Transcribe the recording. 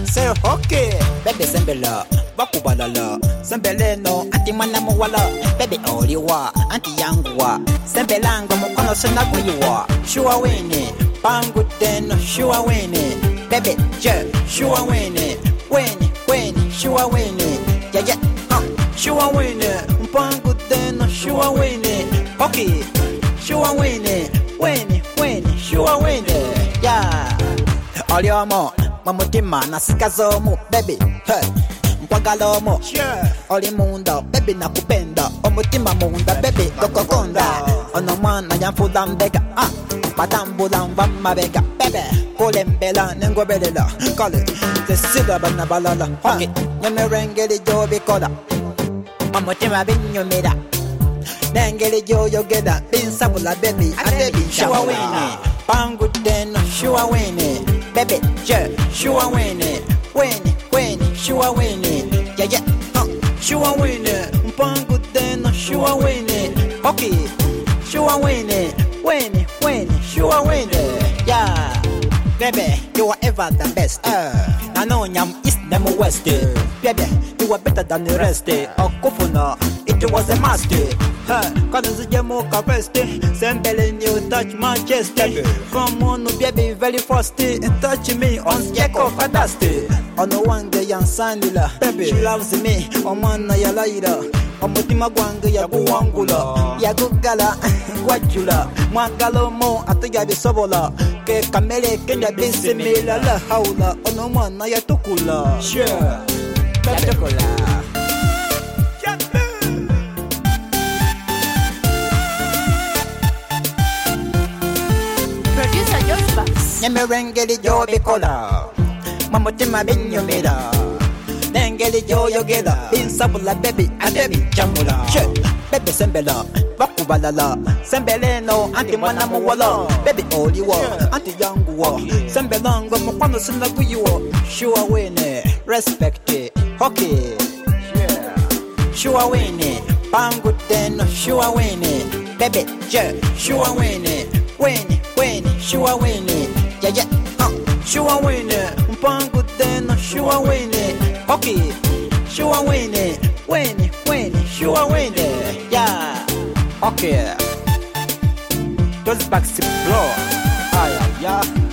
say okay. Baby sembela, bakubalala. Sembeleno, anti mwana muwala. Baby oliwa, anti yangwa. Sembelanga mukono senakuyiwa. Shua wene, pangu teno, shua wene. Baby je, shua wene. Wene, shua wene. Yeah, shua wene, pangu teno, shua wene. Okay, shua wene. Wene, shua wene. Yeah. Oliomo, mamutima nasikazomu, baby. Hey, mkwagalomo. Oli mundo, baby nakupenda. Omutima munda, baby kokokonda. Onomana yamfuda mbega. Patambula mbamabega, baby. Kolembela nengobelela. Kale, tesida banabalala. Okay, nyemerengeli jobi koda. Omutima binyumira. Nengeli joyo geda. Binsabula baby, a baby shua wene. Pangu teno, shua wene. Baby, je, shua wene. Wene, shua wene. Yeah, shua wene. Mpangu teno, shua wene. Okay, shua wene. Wene, shua wene. Yeah, baby, you are ever the best. I know I'm east, them west. Baby, you are better than the rest. Okufuna, it was a master. Cause you more capacity. Sembling you touch my chest. From on baby very frosty. Touch me on Skeko Fadasti. On the one day young Sandila. Baby, she loves me. On Mana Yalaida. On Mutima Gwanga Yabuangula. Yagugala, Guajula. Mwagalomo, Atagabi Sobola. Ke Kamele Kenya Bisimila La Haula. On the one Nayatukula. Sure. Yatukula. Nyemerengeli jobi kola. Mamutima binyumira. Nengeli joyo geda. Binsabula baby, a baby chamula. Baby sembela, bakubalala. Sembeleno, anti mwana muwala. Baby oliwa, anti yanguwa. Sembelanga mukwano sinakuyiwa. Shua wene, respect it. Okay. Shua wene, pangu teno, shua wene. Baby je, shua wene. Wene, shua wene. Yeah, shua wene. Mpangu teno, shua wene. Okay, shua wene. Wene, shua wene. Yeah, okay. Those backs blow. Yeah.